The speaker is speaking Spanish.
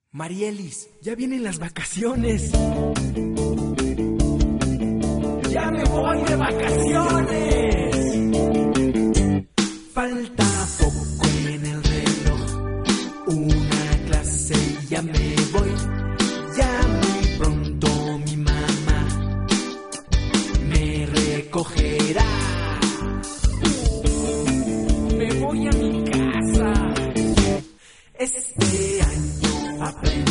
Marielis, ya vienen las vacaciones. ¡Ya me voy de vacaciones! Falta poco en el reloj, una clase y ya me voy. Ya muy pronto mi mamá me recogerá. Me voy a mi casa. Este año aprendí